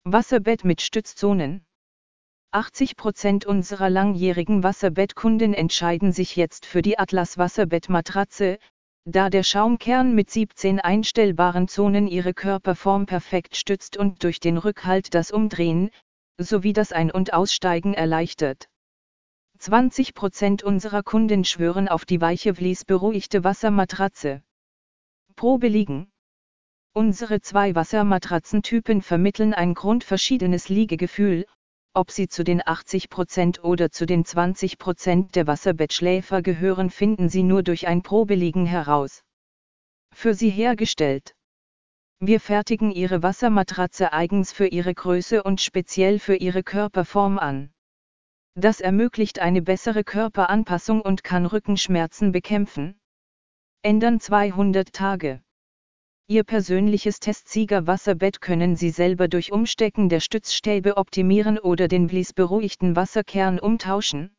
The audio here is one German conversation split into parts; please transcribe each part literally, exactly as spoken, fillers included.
Wasserbett mit Stützzonen. achtzig Prozent unserer langjährigen Wasserbettkunden entscheiden sich jetzt für die Atlas Wasserbettmatratze, da der Schaumkern mit siebzehn einstellbaren Zonen ihre Körperform perfekt stützt und durch den Rückhalt das Umdrehen, sowie das Ein- und Aussteigen erleichtert. zwanzig Prozent unserer Kunden schwören auf die weiche Vlies-beruhigte Wassermatratze. Probe liegen. Unsere zwei Wassermatratzentypen vermitteln ein grundverschiedenes Liegegefühl. Ob Sie zu den achtzig Prozent oder zu den zwanzig Prozent der Wasserbettschläfer gehören, finden Sie nur durch ein Probeliegen heraus. Für Sie hergestellt. Wir fertigen Ihre Wassermatratze eigens für Ihre Größe und speziell für Ihre Körperform an. Das ermöglicht eine bessere Körperanpassung und kann Rückenschmerzen bekämpfen. Ändern zweihundert Tage. Ihr persönliches Testsieger-Wasserbett können Sie selber durch Umstecken der Stützstäbe optimieren oder den Vlies-beruhigten Wasserkern umtauschen.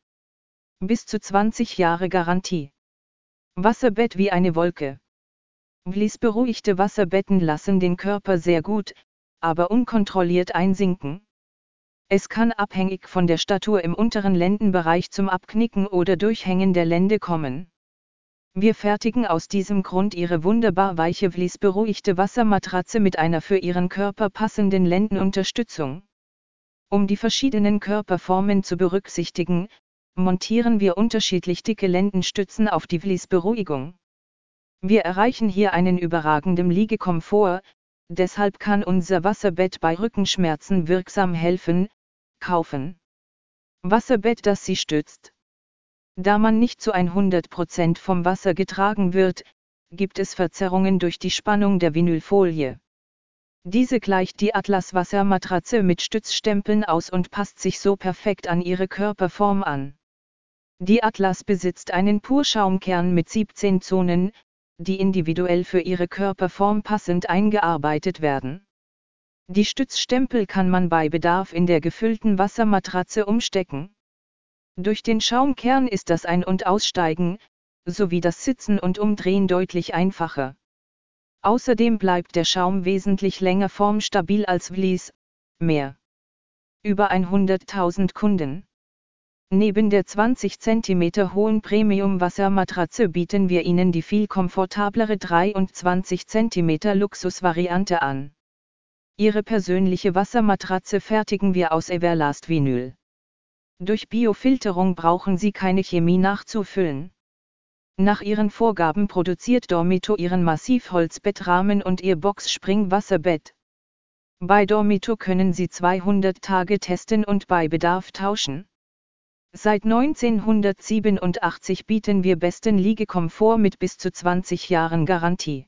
Bis zu zwanzig Jahre Garantie. Wasserbett wie eine Wolke. Vlies-beruhigte Wasserbetten lassen den Körper sehr gut, aber unkontrolliert einsinken. Es kann abhängig von der Statur im unteren Lendenbereich zum Abknicken oder Durchhängen der Lende kommen. Wir fertigen aus diesem Grund Ihre wunderbar weiche Vlies-beruhigte Wassermatratze mit einer für Ihren Körper passenden Lendenunterstützung. Um die verschiedenen Körperformen zu berücksichtigen, montieren wir unterschiedlich dicke Lendenstützen auf die Vlies-Beruhigung. Wir erreichen hier einen überragenden Liegekomfort, deshalb kann unser Wasserbett bei Rückenschmerzen wirksam helfen. Kaufen. Wasserbett, das Sie stützt. Da man nicht zu hundert Prozent vom Wasser getragen wird, gibt es Verzerrungen durch die Spannung der Vinylfolie. Diese gleicht die Atlas Wassermatratze mit Stützstempeln aus und passt sich so perfekt an Ihre Körperform an. Die Atlas besitzt einen Purschaumkern mit siebzehn Zonen, die individuell für Ihre Körperform passend eingearbeitet werden. Die Stützstempel kann man bei Bedarf in der gefüllten Wassermatratze umstecken. Durch den Schaumkern ist das Ein- und Aussteigen, sowie das Sitzen und Umdrehen deutlich einfacher. Außerdem bleibt der Schaum wesentlich länger formstabil als Vlies. Mehr. Über hunderttausend Kunden. Neben der zwanzig Zentimeter hohen Premium-Wassermatratze bieten wir Ihnen die viel komfortablere dreiundzwanzig Zentimeter Luxusvariante an. Ihre persönliche Wassermatratze fertigen wir aus Everlast-Vinyl. Durch Biofilterung brauchen Sie keine Chemie nachzufüllen. Nach Ihren Vorgaben produziert Dormito Ihren Massivholzbettrahmen und Ihr Boxspring-Wasserbett. Bei Dormito können Sie zweihundert Tage testen und bei Bedarf tauschen. Seit neunzehnhundertsiebenundachtzig bieten wir besten Liegekomfort mit bis zu zwanzig Jahren Garantie.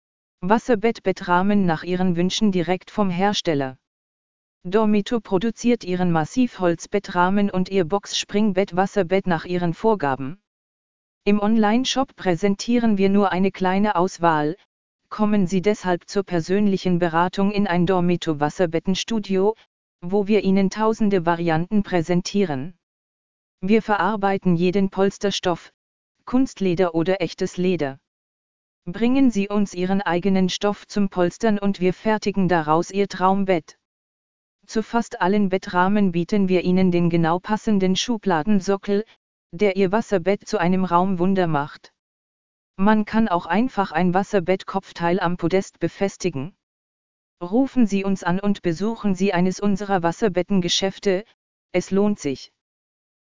Wasserbett-Bettrahmen nach Ihren Wünschen direkt vom Hersteller. Dormito produziert Ihren Massivholzbettrahmen und Ihr Boxspringbett-Wasserbett nach Ihren Vorgaben. Im Online-Shop präsentieren wir nur eine kleine Auswahl, kommen Sie deshalb zur persönlichen Beratung in ein Dormito Wasserbettenstudio, wo wir Ihnen tausende Varianten präsentieren. Wir verarbeiten jeden Polsterstoff, Kunstleder oder echtes Leder. Bringen Sie uns Ihren eigenen Stoff zum Polstern und wir fertigen daraus Ihr Traumbett. Zu fast allen Bettrahmen bieten wir Ihnen den genau passenden Schubladensockel, der Ihr Wasserbett zu einem Raumwunder macht. Man kann auch einfach ein Wasserbettkopfteil am Podest befestigen. Rufen Sie uns an und besuchen Sie eines unserer Wasserbettengeschäfte, es lohnt sich.